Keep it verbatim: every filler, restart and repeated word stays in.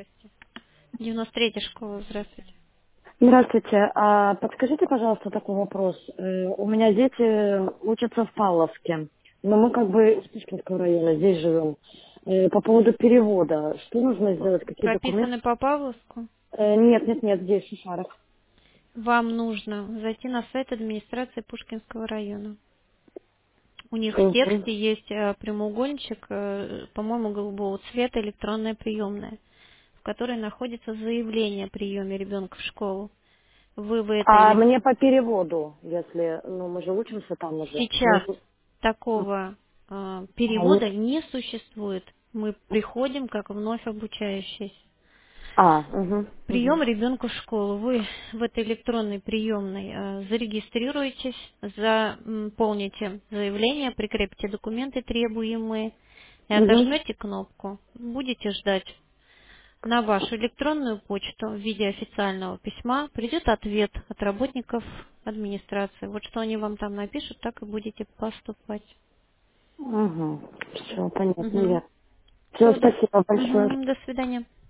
девяносто третья школа, здравствуйте. Здравствуйте. А подскажите, пожалуйста, такой вопрос. Э, У меня дети учатся в Павловске, но мы как бы из Пушкинского района здесь живем. Э, По поводу перевода, что нужно сделать, какие документы? Прописаны по Павловску. Э, Нет, нет, нет, здесь, в Шишарах. Вам нужно зайти на сайт администрации Пушкинского района. У них в Мгм. тексте есть э, прямоугольничек, э, по-моему, голубого цвета, электронная приемная, в которой находится заявление о приеме ребенка в школу. Вы в этой А элек- мне по переводу, если, ну, мы же учимся там уже. Мне- Сейчас такого э, А, нет. перевода не существует. Мы приходим как вновь обучающиеся. А, угу, угу. Прием ребенка в школу. Вы в этой электронной приемной э, зарегистрируетесь, заполните заявление, прикрепите документы требуемые и Угу. отожмете кнопку. Будете ждать. На вашу электронную почту в виде официального письма придет ответ от работников администрации. Вот что они вам там напишут, так и будете поступать. Угу. Все, понятно, Угу. я. Все, Все, до, спасибо большое. Мгм, до свидания.